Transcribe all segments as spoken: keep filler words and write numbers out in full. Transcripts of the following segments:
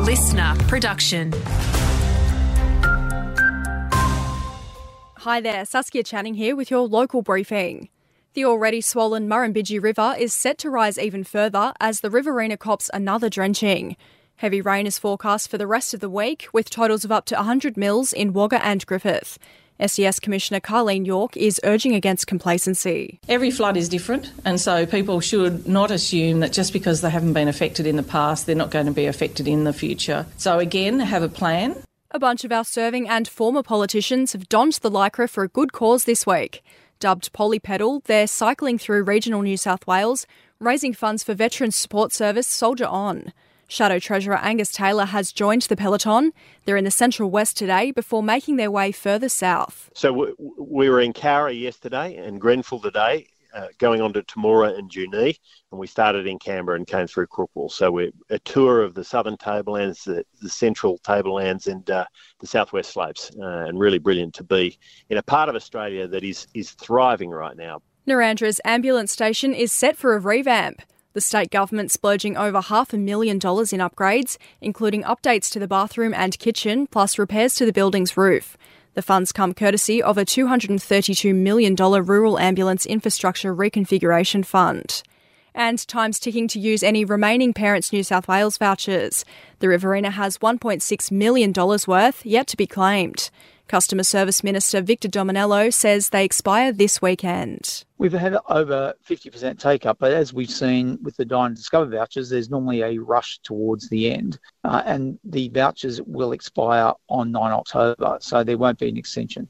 listener production. Hi there, Saskia Channing here with your local briefing. The already swollen Murrumbidgee River is set to rise even further as the Riverina cops another drenching. Heavy rain is forecast for the rest of the week, with totals of up to one hundred mils in Wagga and Griffith. S E S Commissioner Carleen York is urging against complacency. Every flood is different, and so people should not assume that just because they haven't been affected in the past, they're not going to be affected in the future. So again, have a plan. A bunch of our serving and former politicians have donned the lycra for a good cause this week. Dubbed Polypedal, they're cycling through regional New South Wales, raising funds for Veterans Support Service Soldier On. Shadow Treasurer Angus Taylor has joined the peloton. They're in the Central West today before making their way further south. So we, we were in Cowra yesterday and Grenfell today, uh, going on to Temora and Junee, and we started in Canberra and came through Crookwell. So we're a tour of the southern tablelands, the, the central tablelands and uh, the southwest slopes, uh, and really brilliant to be in a part of Australia that is, is thriving right now. Narandra's ambulance station is set for a revamp. The state government splurging over half a million dollars in upgrades, including updates to the bathroom and kitchen, plus repairs to the building's roof. The funds come courtesy of a two hundred thirty-two million dollars Rural Ambulance Infrastructure Reconfiguration Fund. And time's ticking to use any remaining Parents New South Wales vouchers. The Riverina has one point six million dollars worth yet to be claimed. Customer Service Minister Victor Dominello says they expire this weekend. We've had over fifty percent take-up, but as we've seen with the Dine and Discover vouchers, there's normally a rush towards the end, uh, and the vouchers will expire on the ninth of October, so there won't be an extension.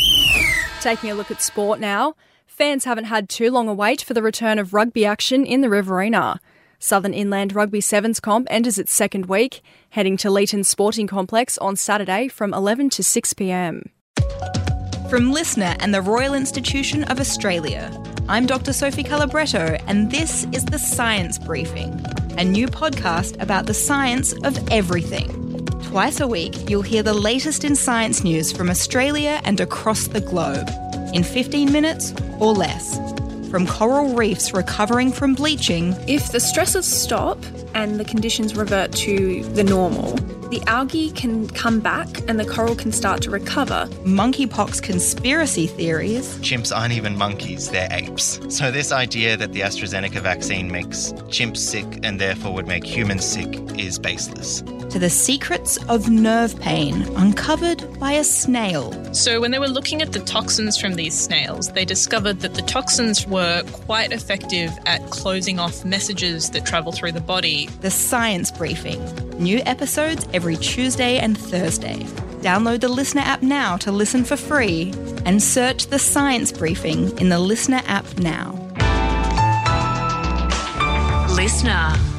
Taking a look at sport now, fans haven't had too long a wait for the return of rugby action in the Riverina. Southern Inland Rugby Sevens comp enters its second week, heading to Leeton Sporting Complex on Saturday from eleven to six p.m. From Listener and the Royal Institution of Australia, I'm Doctor Sophie Calabretto, and this is The Science Briefing, a new podcast about the science of everything. Twice a week, you'll hear the latest in science news from Australia and across the globe, in fifteen minutes or less. From coral reefs recovering from bleaching. If the stresses stop and the conditions revert to the normal, the algae can come back and the coral can start to recover. Monkeypox conspiracy theories. Chimps aren't even monkeys, they're apes. So this idea that the AstraZeneca vaccine makes chimps sick and therefore would make humans sick is baseless. To the secrets of nerve pain uncovered by a snail. So when they were looking at the toxins from these snails, they discovered that the toxins were quite effective at closing off messages that travel through the body. The Science Briefing. New episodes every Tuesday and Thursday. Download the Listener app now to listen for free and search The Science Briefing in the Listener app now. Listener.